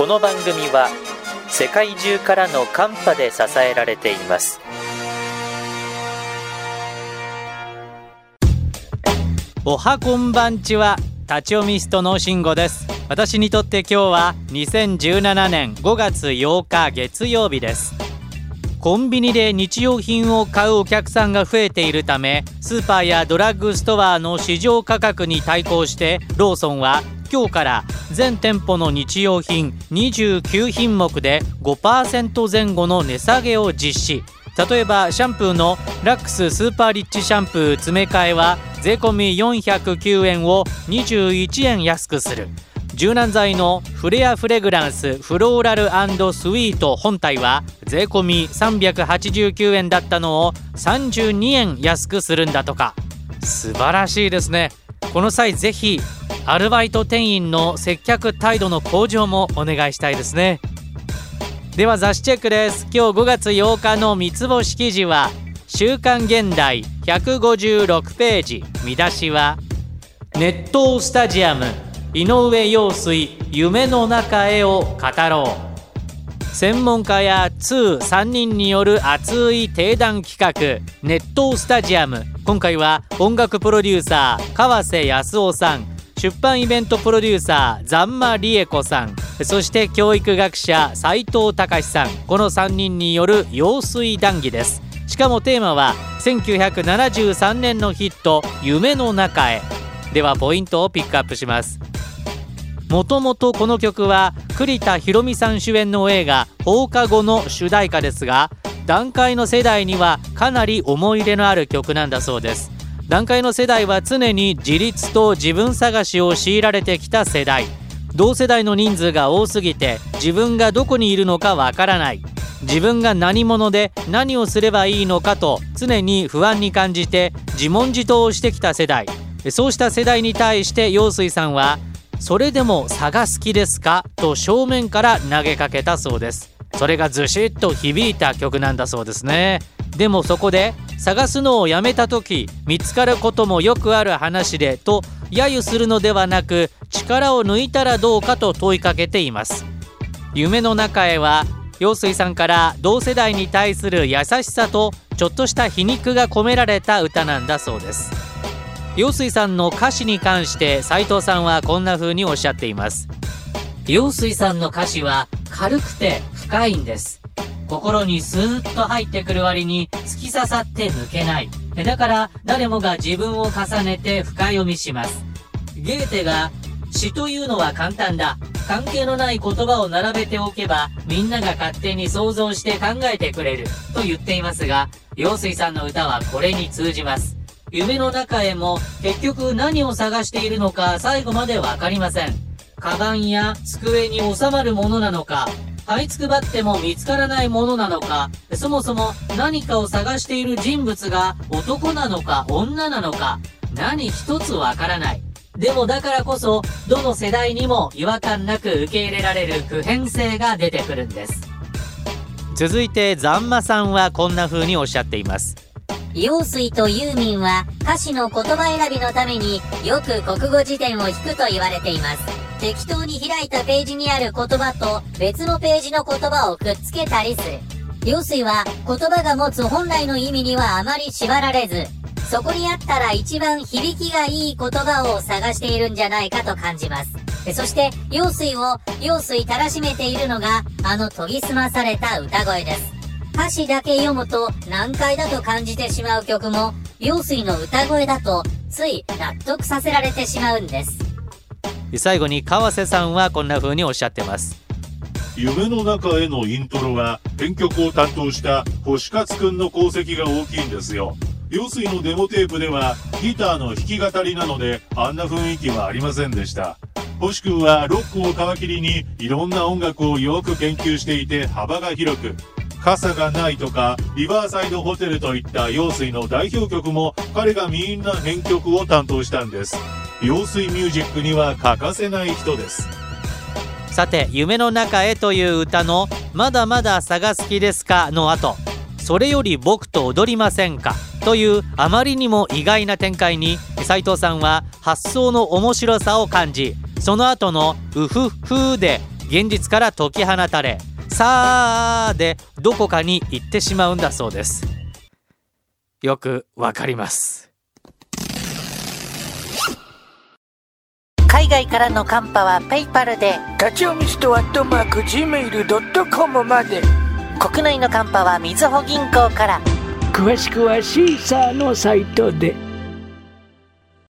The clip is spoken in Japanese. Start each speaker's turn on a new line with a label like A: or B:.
A: この番組は世界中からのカンパで支えられています。
B: おはこんばんちは、立ち読みストの慎吾です。私にとって今日は2017年5月8日月曜日です。コンビニで日用品を買うお客さんが増えているため、スーパーやドラッグストアの市場価格に対抗してローソンは今日から全店舗の日用品29品目で 5% 前後の値下げを実施。例えばシャンプーのラックススーパーリッチシャンプー詰め替えは税込み409円を21円安くする。柔軟剤のフレアフレグランスフローラル&スイート本体は税込み389円だったのを32円安くするんだとか。素晴らしいですね。この際ぜひアルバイト店員の接客態度の向上もお願いしたいですね。では雑誌チェックです。今日5月8日の三つ星記事は週刊現代156ページ。見出しは熱湯スタジアム井上陽水夢の中へを語ろう。専門家や3人による熱い定談企画熱湯スタジアム。今回は音楽プロデューサー川瀬康夫さん、出版イベントプロデューサー残間理恵子さん、そして教育学者斉藤隆さん、この3人による陽水談義です。しかもテーマは1973年のヒット夢の中へ。ではポイントをピックアップします。もともとこの曲は栗田ひろみさん主演の映画放課後の主題歌ですが、団塊の世代にはかなり思い入れのある曲なんだそうです。団塊の世代は常に自立と自分探しを強いられてきた世代。同世代の人数が多すぎて自分がどこにいるのかわからない、自分が何者で何をすればいいのかと常に不安に感じて自問自答をしてきた世代。そうした世代に対して陽水さんはそれでも探す気ですかと正面から投げかけたそうです。それがずしっと響いた曲なんだそうですね。でもそこで探すのをやめた時見つかることもよくある話でと揶揄するのではなく、力を抜いたらどうかと問いかけています。夢の中へは陽水さんから同世代に対する優しさとちょっとした皮肉が込められた歌なんだそうです。陽水さんの歌詞に関して斉藤さんはこんな風におっしゃっています。陽水さんの歌詞は軽くて深いんです。心にスーッと入ってくる割に突き刺さって抜けない。だから誰もが自分を重ねて深読みします。ゲーテが詩というのは簡単だ、関係のない言葉を並べておけばみんなが勝手に想像して考えてくれると言っていますが、陽水さんの歌はこれに通じます。夢の中へも結局何を探しているのか最後までわかりません。カバンや机に収まるものなのか、這いつくばっても見つからないものなのか、そもそも何かを探している人物が男なのか女なのか、何一つわからない。でもだからこそどの世代にも違和感なく受け入れられる普遍性が出てくるんです。続いて残間さんはこんな風におっしゃっています。
C: 陽水とユーミンは歌詞の言葉選びのためによく国語辞典を引くと言われています。適当に開いたページにある言葉と別のページの言葉をくっつけたりする。陽水は言葉が持つ本来の意味にはあまり縛られず、そこにあったら一番響きがいい言葉を探しているんじゃないかと感じます。そして陽水を陽水たらしめているのがあの研ぎ澄まされた歌声です。歌詞だけ読むと難解だと感じてしまう曲も陽水の歌声だとつい納得させられてしまうんです。
B: 最後に川瀬さんはこんな風におっしゃってます。
D: 夢の中へのイントロは編曲を担当した星勝くんの功績が大きいんですよ。陽水のデモテープではギターの弾き語りなのであんな雰囲気はありませんでした。星くんはロックを皮切りにいろんな音楽をよく研究していて幅が広く、傘がないとかリバーサイドホテルといった陽水の代表曲も彼がみんな編曲を担当したんです。陽水ミュージックには欠かせない人です。
B: さて夢の中へという歌のまだまだ探す気ですかの後、それより僕と踊りませんかというあまりにも意外な展開に斉藤さんは発想の面白さを感じ、その後のうふふで現実から解き放たれ、さあでどこかに行ってしまうんだそうです。よくわかります。
A: 海外からのカンパはペイパルで、
E: 立ち読みスト@gmail.com まで。
A: 国内のカンパはみずほ銀行から。
E: 詳しくはシーサーのサイトで。